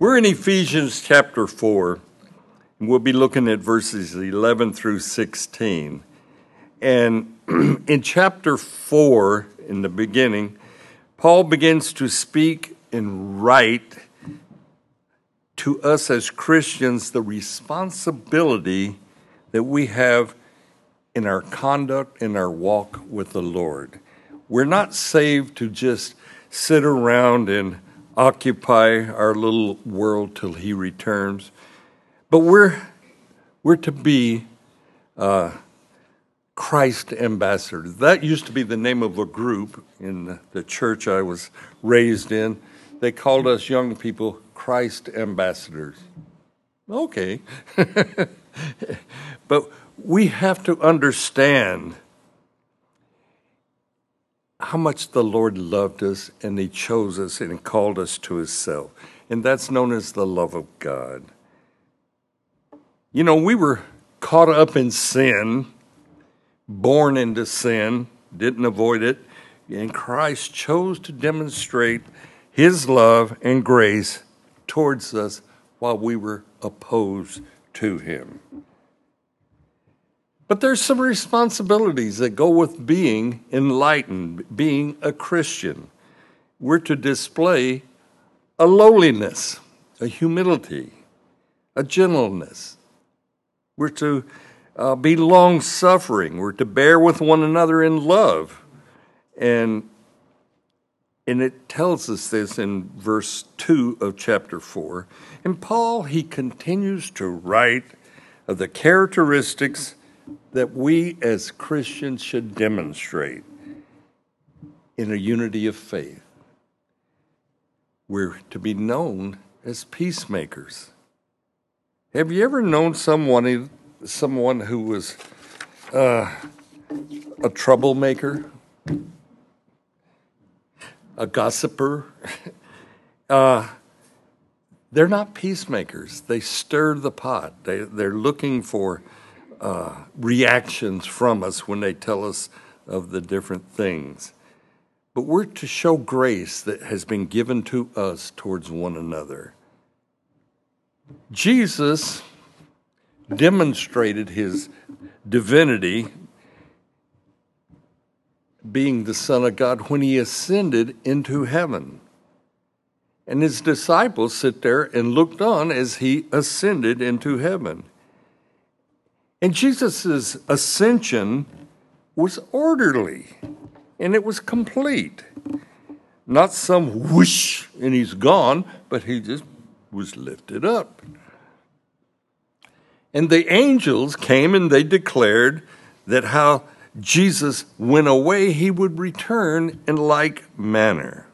We're in Ephesians chapter 4, and we'll be looking at verses 11 through 16. And in chapter 4, in the beginning, Paul begins to speak and write to us as Christians the responsibility that we have in our conduct, in our walk with the Lord. We're not saved to just sit around and occupy our little world till he returns, but we're to be Christ ambassadors. That used to be the name of a group in the church I was raised in. They called us young people Christ ambassadors. Okay. But we have to understand how much the Lord loved us and he chose us and called us to himself. And that's known as the love of God. You know, we were caught up in sin, born into sin, didn't avoid it, and Christ chose to demonstrate his love and grace towards us while we were opposed to him. But there's some responsibilities that go with being enlightened, being a Christian. We're to display a lowliness, a humility, a gentleness. We're to be long-suffering. We're to bear with one another in love. And it tells us this in verse 2 of chapter 4. And Paul, he continues to write of the characteristics that we as Christians should demonstrate in a unity of faith. We're to be known as peacemakers. Have you ever known someone who was a troublemaker, a gossiper? They're not peacemakers. They stir the pot. They're looking for reactions from us when they tell us of the different things. But we're to show grace that has been given to us towards one another. Jesus demonstrated his divinity, being the Son of God, when he ascended into heaven. And his disciples sit there and looked on as he ascended into heaven. And Jesus' ascension was orderly, and it was complete. Not some whoosh, and he's gone, but he just was lifted up. And the angels came and they declared that how Jesus went away, he would return in like manner.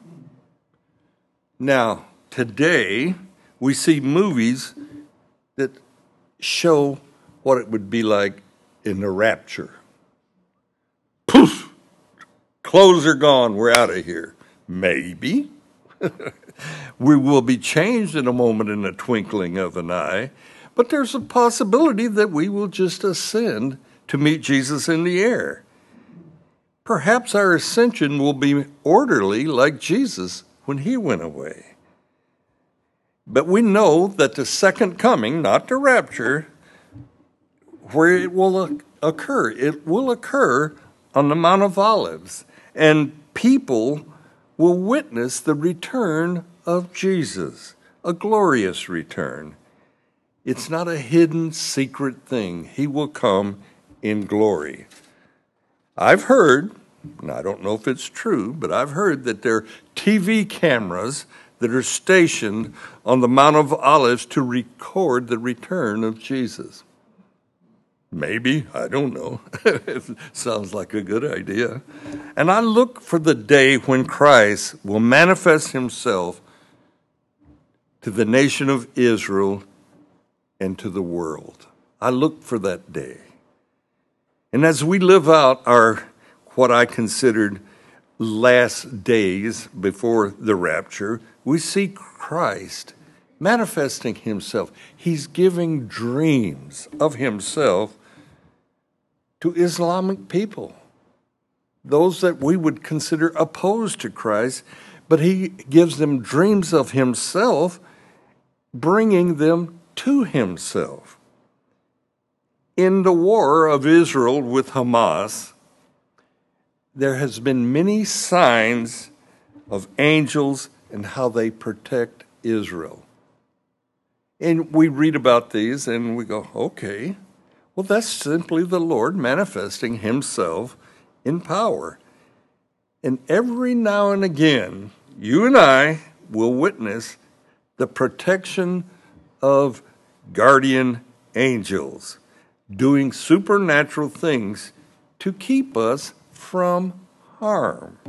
Now, today, we see movies that show what it would be like in the rapture. Poof! Clothes are gone. We're out of here. Maybe. We will be changed in a moment, in a twinkling of an eye. But there's a possibility that we will just ascend to meet Jesus in the air. Perhaps our ascension will be orderly like Jesus when he went away. But we know that the second coming, not the rapture, where it will occur on the Mount of Olives, and people will witness the return of Jesus, a glorious return. It's not a hidden, secret thing. He will come in glory. I've heard, and I don't know if it's true, but I've heard that there are TV cameras that are stationed on the Mount of Olives to record the return of Jesus. Maybe, I don't know. It sounds like a good idea. And I look for the day when Christ will manifest himself to the nation of Israel and to the world. I look for that day. And as we live out our, what I considered last days before the rapture, we see Christ manifesting himself. He's giving dreams of himself to Islamic people, those that we would consider opposed to Christ, but he gives them dreams of himself bringing them to himself. In the war of Israel with Hamas, there has been many signs of angels and how they protect Israel. And we read about these and we go, okay, well, that's simply the Lord manifesting himself in power. And every now and again, you and I will witness the protection of guardian angels doing supernatural things to keep us from harm.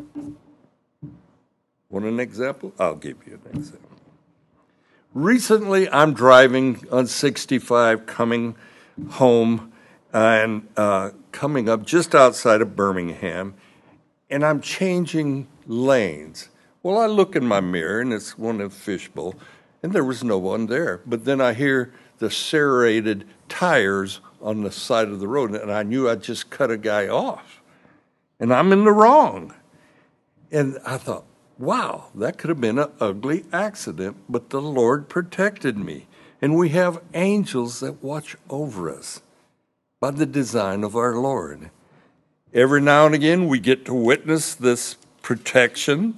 Want an example? I'll give you an example. Recently, I'm driving on 65 coming home and coming up just outside of Birmingham, and I'm changing lanes. Well, I look in my mirror, and it's one of Fishbowl, and there was no one there. But then I hear the serrated tires on the side of the road, and I knew I'd just cut a guy off. And I'm in the wrong. And I thought, wow, that could have been an ugly accident, but the Lord protected me. And we have angels that watch over us by the design of our Lord. Every now and again, we get to witness this protection,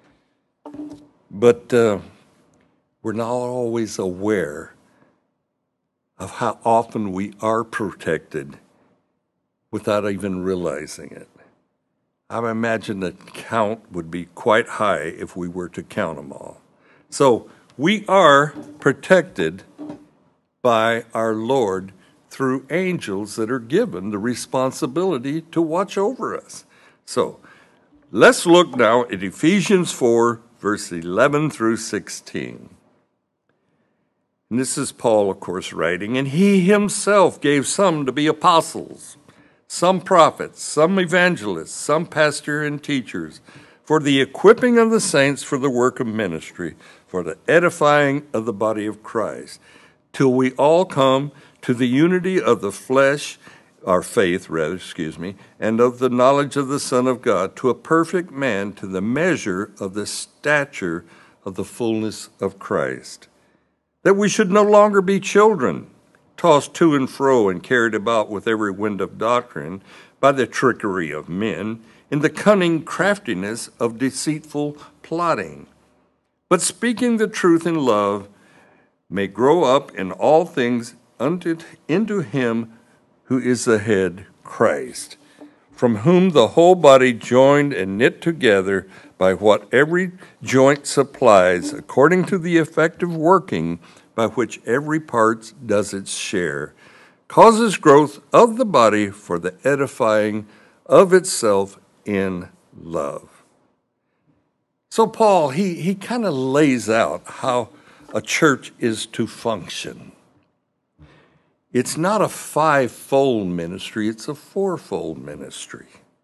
but we're not always aware of how often we are protected without even realizing it. I imagine the count would be quite high if we were to count them all. So we are protected by our Lord through angels that are given the responsibility to watch over us. So let's look now at Ephesians 4, verse 11 through 16. And this is Paul, of course, writing, and he himself gave some to be apostles, some prophets, some evangelists, some pastors and teachers, for the equipping of the saints for the work of ministry, for the edifying of the body of Christ, till we all come to the unity of the flesh, our faith, and of the knowledge of the Son of God, to a perfect man, to the measure of the stature of the fullness of Christ, that we should no longer be children, tossed to and fro and carried about with every wind of doctrine by the trickery of men, in the cunning craftiness of deceitful plotting. But speaking the truth in love, may grow up in all things into him who is the head, Christ, from whom the whole body joined and knit together by what every joint supplies, according to the effective working by which every part does its share, causes growth of the body for the edifying of itself in love. So Paul, he kind of lays out how a church is to function. It's not a five-fold ministry, it's a four-fold ministry.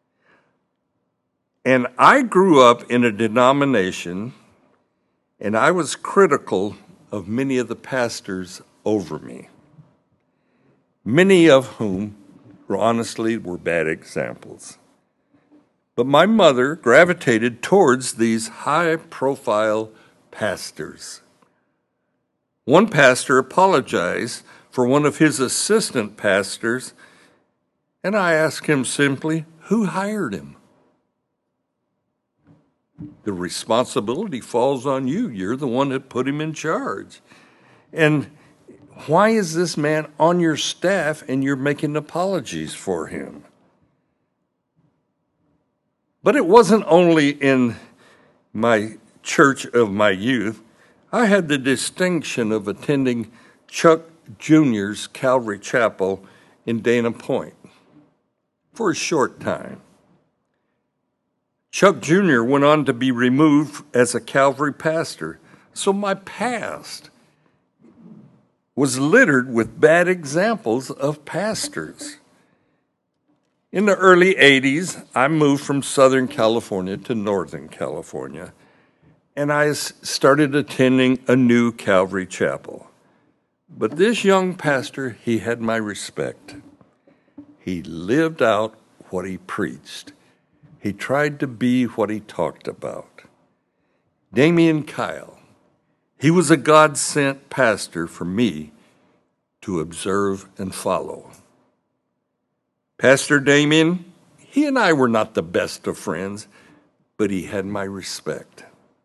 And I grew up in a denomination, and I was critical of many of the pastors over me, many of whom, honestly, were bad examples. But my mother gravitated towards these high-profile pastors. One pastor apologized for one of his assistant pastors, and I asked him simply, who hired him? The responsibility falls on you. You're the one that put him in charge. And why is this man on your staff and you're making apologies for him? But it wasn't only in my church of my youth. I had the distinction of attending Chuck Jr.'s Calvary Chapel in Dana Point for a short time. Chuck Jr. went on to be removed as a Calvary pastor. So my past was littered with bad examples of pastors. In the early 80s, I moved from Southern California to Northern California, and I started attending a new Calvary Chapel. But this young pastor, he had my respect. He lived out what he preached. He tried to be what he talked about. Damian Kyle, He was a God-sent pastor for me to observe and follow. Pastor Damien, he and I were not the best of friends, but he had my respect.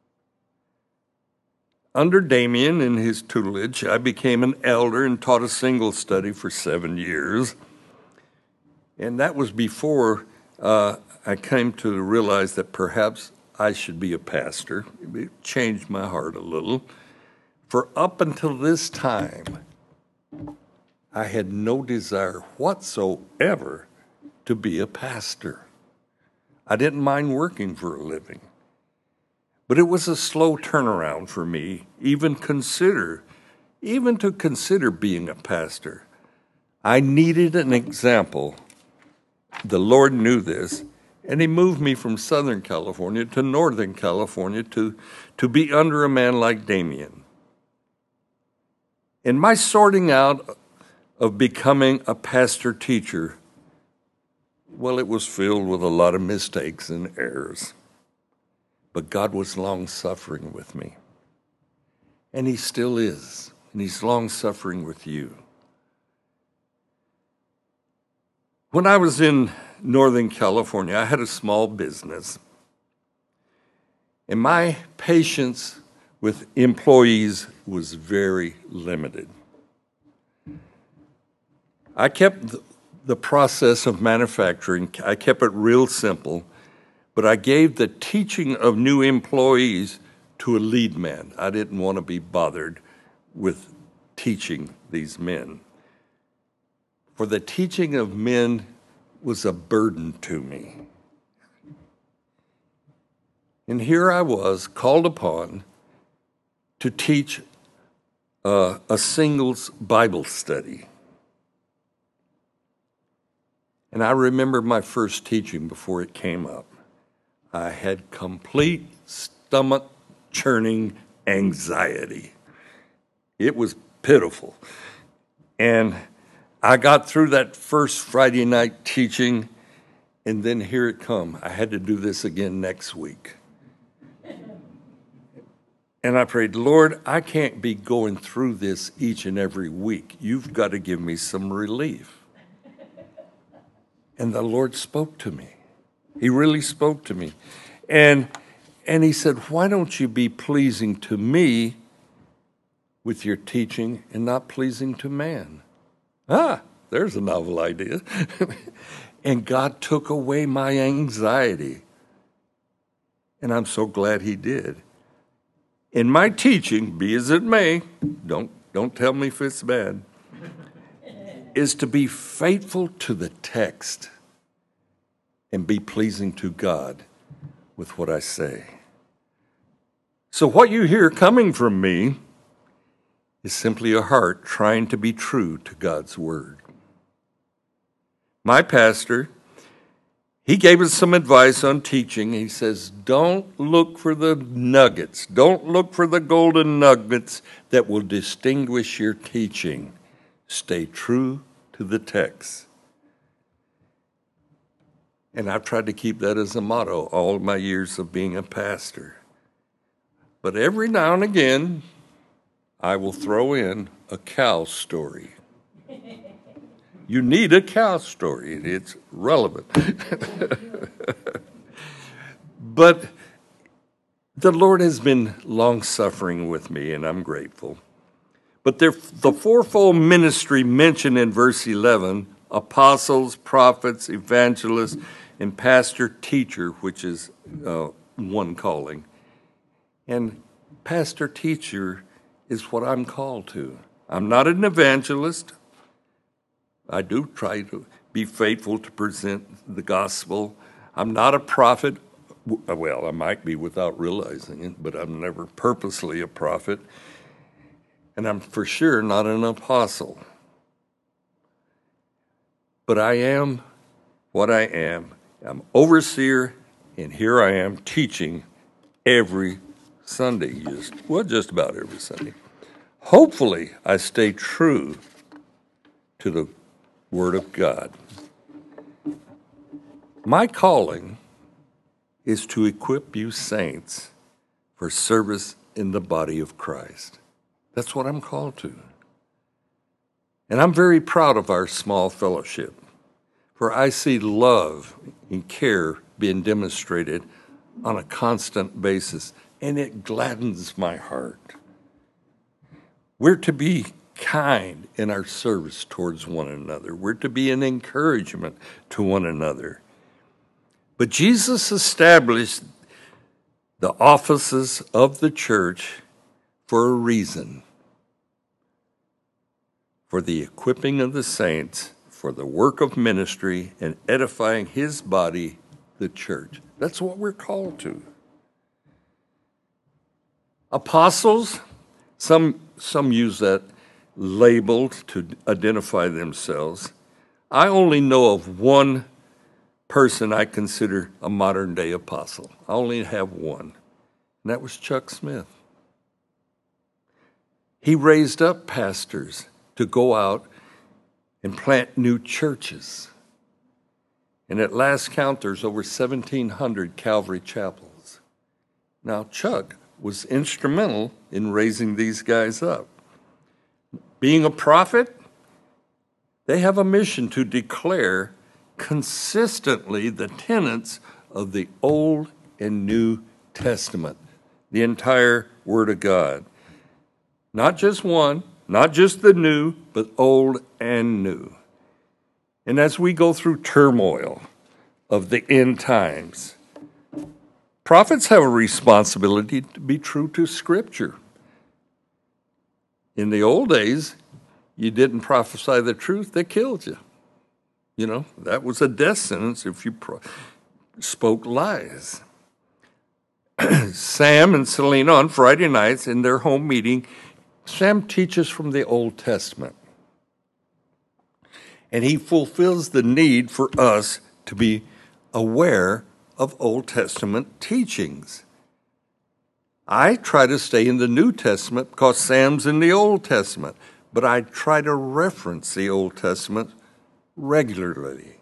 Under Damien and his tutelage, I became an elder and taught a single study for 7 years. And that was before I came to realize that perhaps I should be a pastor. It changed my heart a little. For up until this time, I had no desire whatsoever to be a pastor. I didn't mind working for a living. But it was a slow turnaround for me, even to consider being a pastor. I needed an example. The Lord knew this, and he moved me from Southern California to Northern California to be under a man like Damien. In my sorting out of becoming a pastor-teacher, well, it was filled with a lot of mistakes and errors. But God was long-suffering with me. And he still is. And he's long-suffering with you. When I was in Northern California, I had a small business. And my patience with employees was very limited. I kept the process of manufacturing, I kept it real simple, but I gave the teaching of new employees to a lead man. I didn't want to be bothered with teaching these men. For the teaching of men was a burden to me. And here I was called upon to teach a singles Bible study. And I remember my first teaching before it came up. I had complete stomach-churning anxiety. It was pitiful. And I got through that first Friday night teaching, and then here it come. I had to do this again next week. And I prayed, Lord, I can't be going through this each and every week. You've got to give me some relief. And the Lord spoke to me. He really spoke to me. And he said, why don't you be pleasing to me with your teaching and not pleasing to man? There's a novel idea. And God took away my anxiety. And I'm so glad he did. In my teaching, be as it may, don't tell me if it's bad, is to be faithful to the text and be pleasing to God with what I say. So what you hear coming from me is simply a heart trying to be true to God's word. My pastor, he gave us some advice on teaching. He says, don't look for the nuggets. Don't look for the golden nuggets that will distinguish your teaching. Stay true to the text. And I've tried to keep that as a motto all my years of being a pastor. But every now and again, I will throw in a cow story. You need a cow story. It's relevant. But the Lord has been long-suffering with me, and I'm grateful. But the fourfold ministry mentioned in verse 11, apostles, prophets, evangelists, and pastor-teacher, which is one calling. And pastor-teacher is what I'm called to. I'm not an evangelist. I do try to be faithful to present the gospel. I'm not a prophet. Well, I might be without realizing it, but I'm never purposely a prophet. And I'm for sure not an apostle. But I am what I am. I'm overseer, and here I am teaching every Sunday, just about every Sunday. Hopefully, I stay true to the Word of God. My calling is to equip you saints for service in the body of Christ. That's what I'm called to. And I'm very proud of our small fellowship, for I see love and care being demonstrated on a constant basis, and it gladdens my heart. We're to be kind in our service towards one another. We're to be an encouragement to one another. But Jesus established the offices of the church for a reason: for the equipping of the saints, for the work of ministry, and edifying his body, the church. That's what we're called to. Apostles, some use that label to identify themselves. I only know of one person I consider a modern day apostle. I only have one, and that was Chuck Smith. He raised up pastors to go out and plant new churches. And at last count, there's over 1,700 Calvary chapels. Now, Chuck was instrumental in raising these guys up. Being a prophet, they have a mission to declare consistently the tenets of the Old and New Testament, the entire Word of God. Not just one, not just the new, but old and new. And as we go through turmoil of the end times, prophets have a responsibility to be true to Scripture. In the old days, you didn't prophesy the truth, they killed you. You know, that was a death sentence if you spoke lies. Sam and Selena on Friday nights in their home meeting, Sam teaches from the Old Testament. And he fulfills the need for us to be aware of Old Testament teachings. I try to stay in the New Testament because Sam's in the Old Testament, but I try to reference the Old Testament regularly.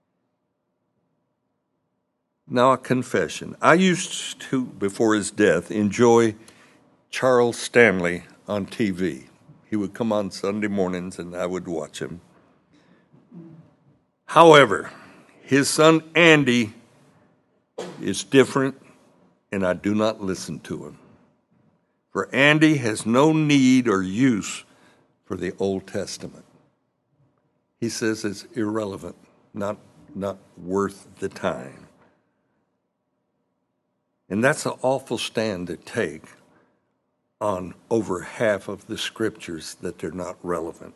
Now, a confession. I used to, before his death, enjoy Charles Stanley on TV. He would come on Sunday mornings and I would watch him. However, his son Andy is different, and I do not listen to him. For Andy has no need or use for the Old Testament. He says it's irrelevant, not worth the time. And that's an awful stand to take on over half of the scriptures that they're not relevant.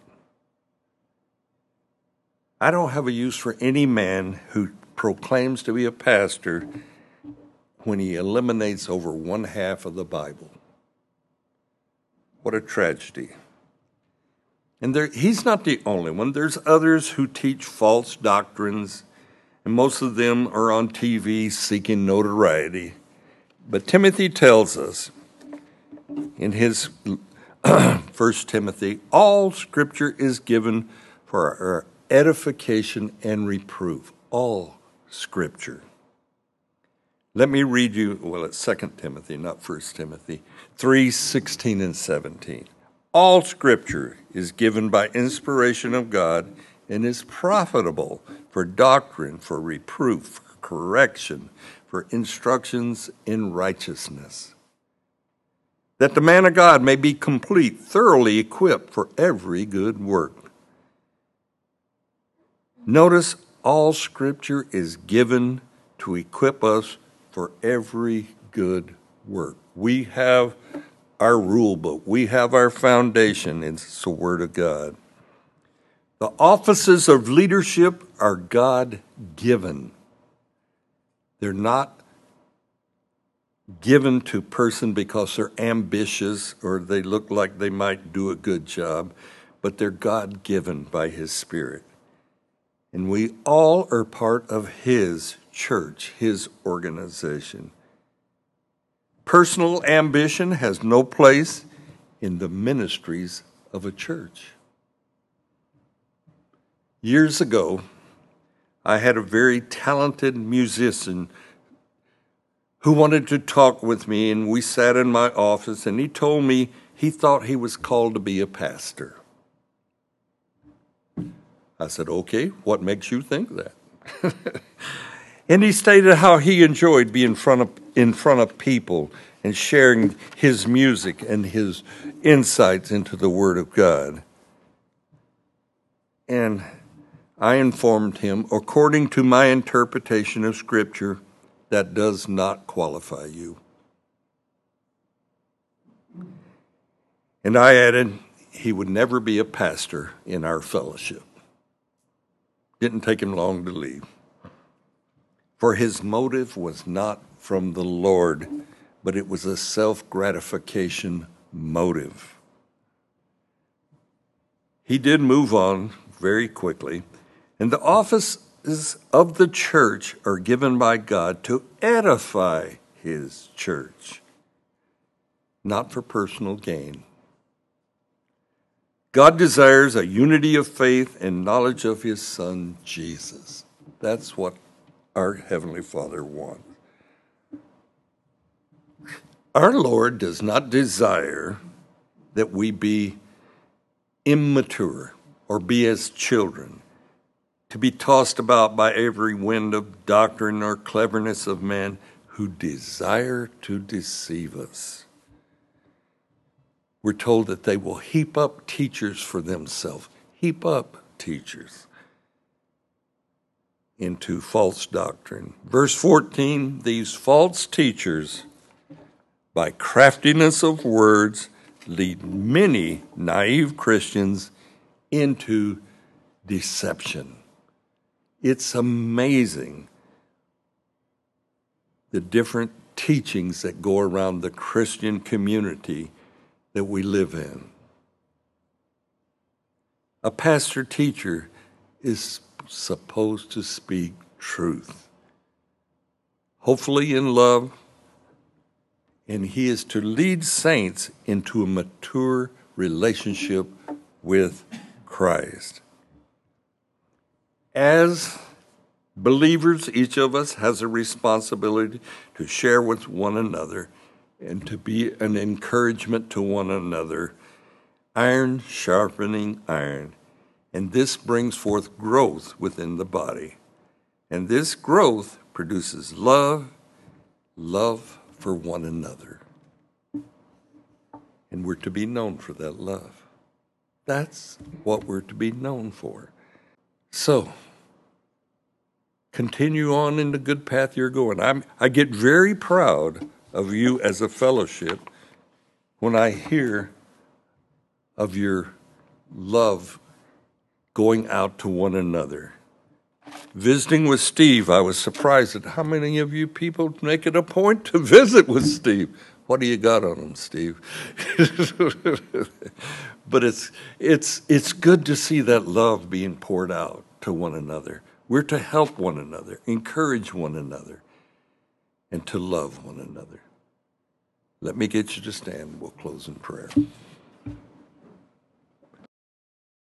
I don't have a use for any man who proclaims to be a pastor when he eliminates over one half of the Bible. What a tragedy. And he's not the only one. There's others who teach false doctrines, and most of them are on TV seeking notoriety. But Timothy tells us in his 1 Timothy, all Scripture is given for our edification and reproof. All Scripture. Let me read you, well, it's 2 Timothy, not 1 Timothy, 3:16 and 17. All Scripture is given by inspiration of God and is profitable for doctrine, for reproof, for correction, for instructions in righteousness, that the man of God may be complete, thoroughly equipped for every good work. Notice, all Scripture is given to equip us for every good work. We have our rule book. We have our foundation. It's the Word of God. The offices of leadership are God-given. They're not given to a person because they're ambitious or they look like they might do a good job, but they're God-given by His Spirit. And we all are part of His church, His organization. Personal ambition has no place in the ministries of a church. Years ago, I had a very talented musician who wanted to talk with me, and we sat in my office, and he told me he thought he was called to be a pastor. I said, okay, what makes you think that? And he stated how he enjoyed being in front of people and sharing his music and his insights into the Word of God. And I informed him, according to my interpretation of Scripture, that does not qualify you. And I added, he would never be a pastor in our fellowship. Didn't take him long to leave. For his motive was not from the Lord, but it was a self-gratification motive. He did move on very quickly, and the offices of the church are given by God to edify his church, not for personal gain. God desires a unity of faith and knowledge of his Son, Jesus. That's what our Heavenly Father wants. Our Lord does not desire that we be immature or be as children, to be tossed about by every wind of doctrine or cleverness of men who desire to deceive us. We're told that they will heap up teachers for themselves, heap up teachers into false doctrine. Verse 14, these false teachers, by craftiness of words, lead many naive Christians into deception. It's amazing the different teachings that go around the Christian community that we live in. A pastor-teacher is supposed to speak truth, hopefully in love, and he is to lead saints into a mature relationship with Christ. As believers, each of us has a responsibility to share with one another and to be an encouragement to one another, iron sharpening iron. And this brings forth growth within the body. And this growth produces love for one another. And we're to be known for that love. That's what we're to be known for. So, continue on in the good path you're going. I get very proud of you as a fellowship when I hear of your love going out to one another. Visiting with Steve, I was surprised at how many of you people make it a point to visit with Steve. What do you got on him, Steve? But it's good to see that love being poured out to one another. We're to help one another, encourage one another, and to love one another. Let me get you to stand. We'll close in prayer.